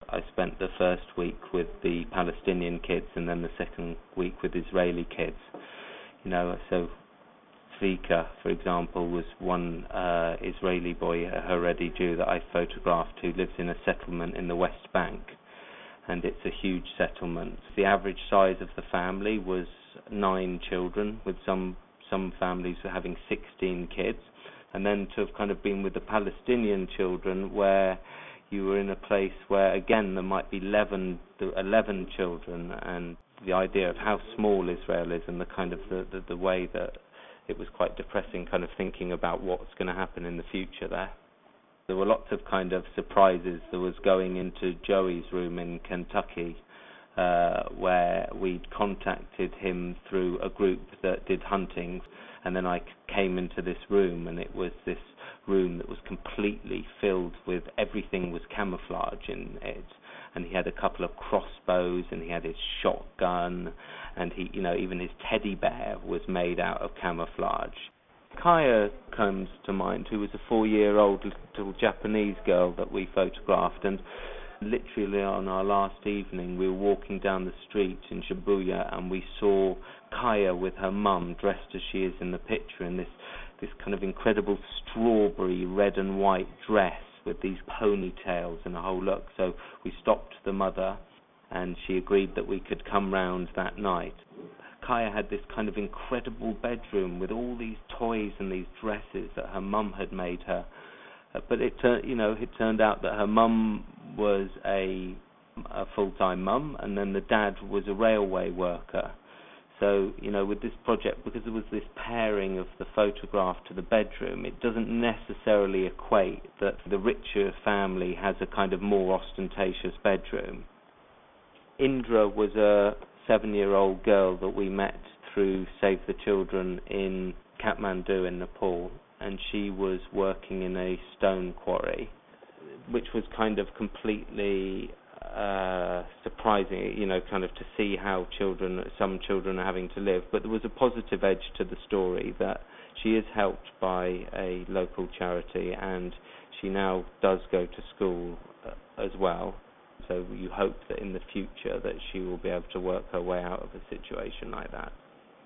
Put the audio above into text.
I spent the first week with the Palestinian kids and then the second week with Israeli kids. So Zvika, for example, was one Israeli boy, a Haredi Jew that I photographed, who lives in a settlement in the West Bank, and it's a huge settlement. The average size of the family was 9 children, with some families having 16 kids, and then to have kind of been with the Palestinian children, where you were in a place where, again, there might be 11 children, and the idea of how small Israel is and the kind of the way that it was quite depressing, kind of thinking about what's going to happen in the future there. There were lots of kind of surprises. There was going into Joey's room in Kentucky, where we'd contacted him through a group that did hunting, and then I came into this room, and it was this room that was completely filled with everything was camouflage in it, and he had a couple of crossbows, and he had his shotgun, and he, even his teddy bear was made out of camouflage. Kaya comes to mind, who was a 4-year-old little Japanese girl that we photographed, and literally on our last evening we were walking down the street in Shibuya, and we saw Kaya with her mum, dressed as she is in the picture, in this kind of incredible strawberry red and white dress with these ponytails and a whole look. So we stopped the mother, and she agreed that we could come round that night. Kaya had this kind of incredible bedroom with all these toys and these dresses that her mum had made her. But it turned out that her mum was a full-time mum, and then the dad was a railway worker. So, with this project, because there was this pairing of the photograph to the bedroom, it doesn't necessarily equate that the richer family has a kind of more ostentatious bedroom. Indra was a 7-year-old girl that we met through Save the Children in Kathmandu in Nepal, and she was working in a stone quarry, which was kind of completely surprising, kind of to see how some children are having to live. But there was a positive edge to the story, that she is helped by a local charity, and she now does go to school as well. So you hope that in the future that she will be able to work her way out of a situation like that.